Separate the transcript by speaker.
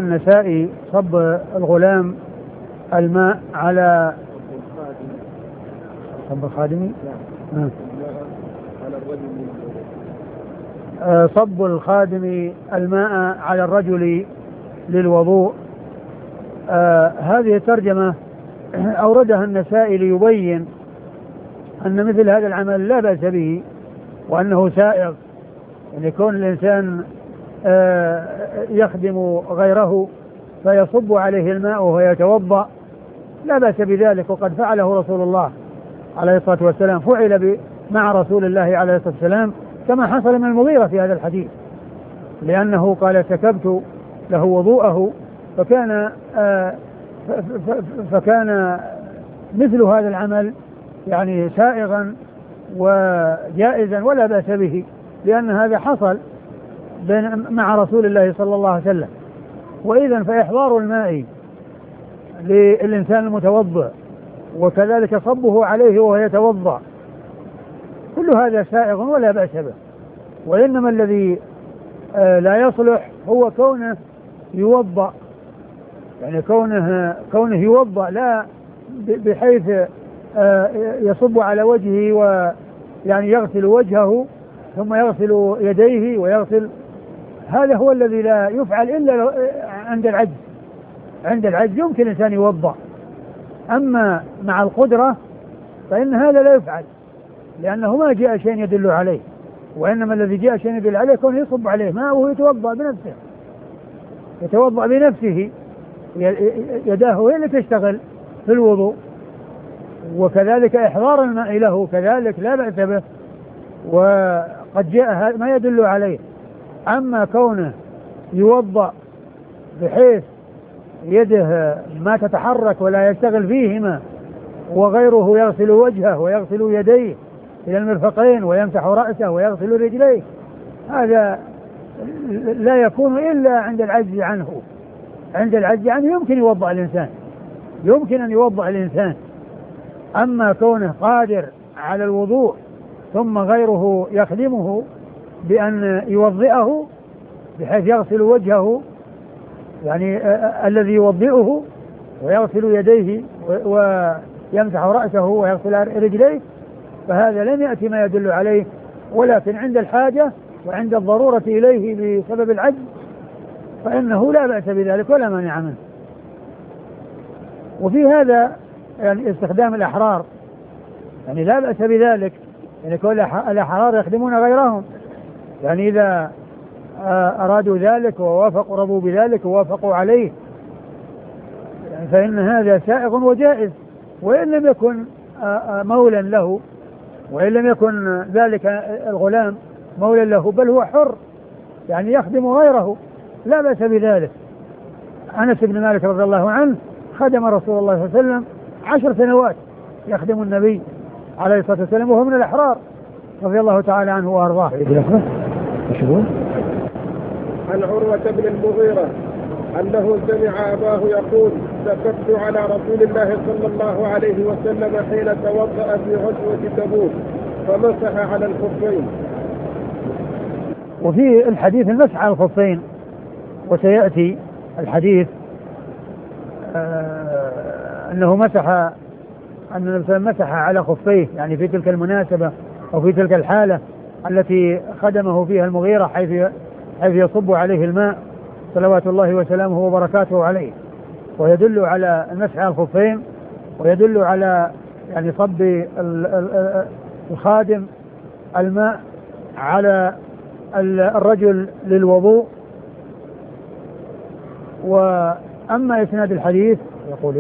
Speaker 1: النسائي صب الغلام الماء على صب الخادم صب الخادم الماء على الرجل للوضوء. هذه الترجمة أوردها النسائي ليبين أن مثل هذا العمل لا بأس به وأنه سائغ، أن يكون الإنسان يخدم غيره فيصب عليه الماء وهو يتوضأ، لا بأس بذلك، وقد فعله رسول الله عليه الصلاة والسلام، فعل مع رسول الله عليه الصلاة والسلام كما حصل من المغيرة في هذا الحديث، لأنه قال سكبت له وضوءه، فكان مثل هذا العمل يعني سائغا وجائزا ولا بأس به، لأن هذا حصل مع رسول الله صلى الله عليه وسلم. وإذا فإحضار الماء للإنسان المتوضئ وكذلك صبه عليه وهو يتوضأ كل هذا سائغ ولا بأس به، وإنما الذي لا يصلح هو كونه يوضأ، يعني كونه يوضأ لا بحيث يصب على وجهه ويعني يغسل وجهه ثم يغسل يديه ويغسل، هذا هو الذي لا يفعل إلا عند العجز. عند العجز يمكن الإنسان يوضأ، أما مع القدرة فإن هذا لا يفعل، لأنه ما جاء شيء يدل عليه، وإنما الذي جاء شيء يدل عليه كونه يصب عليه ماء وهو يتوضأ بنفسه، يتوضأ بنفسه، يداه هي اللي تشتغل في الوضوء، وكذلك إحضار الماء له كذلك لا بأس به، وقد جاء ما يدل عليه. أما كونه يوضأ بحيث يده ما تتحرك ولا يشتغل فيهما وغيره يغسل وجهه ويغسل يديه إلى المرفقين ويمسح رأسه ويغسل رجليه، هذا لا يكون إلا عند العجز عنه. عند العجز عنه يمكن يوضأ الإنسان، يمكن أن يوضأ الإنسان، أما كونه قادر على الوضوء ثم غيره يخدمه بأن يوضئه بحيث يغسل وجهه، يعني الذي يوضئه ويغسل يديه ويمسح رأسه ويغسل رجليه، فهذا لم يأتي ما يدل عليه، ولكن عند الحاجة وعند الضرورة إليه بسبب العجز فإنه لا بأس بذلك ولا مانع منه. وفي هذا يعني استخدام الأحرار، يعني لا بأس بذلك، يعني كل الأحرار يخدمون غيرهم، يعني إذا أرادوا ذلك ووافقوا رضوا بذلك ووافقوا عليه يعني فإن هذا سائغ وجائز، وإن لم يكن مولا له، وإن لم يكن ذلك الغلام مولا له، بل هو حر يعني يخدم غيره، لا بأس بذلك. أنس بن مالك رضي الله عنه خدم رسول الله صلى الله عليه وسلم 10 سنوات يخدم النبي عليه الصلاة والسلام وهو من الأحرار رضي الله تعالى عنه وأرضاه.
Speaker 2: عن عروة بن المغيرة أنه سمع أباه يقول سكبت على رسول الله صلى الله عليه وسلم حين توضأ في غزوة تبوك فمسح على الخفين.
Speaker 1: وفي الحديث المسح على الخفين، وسيأتي الحديث أنه مسح، أن النبي مسح على خفيه يعني في تلك المناسبة أو في تلك الحالة التي خدمه فيها المغيرة حيث يصب عليه الماء صلوات الله وسلامه وبركاته عليه، ويدل على المسح على الخفين، ويدل على يعني صب الخادم الماء على الرجل للوضوء. وأما إسناد الحديث يقول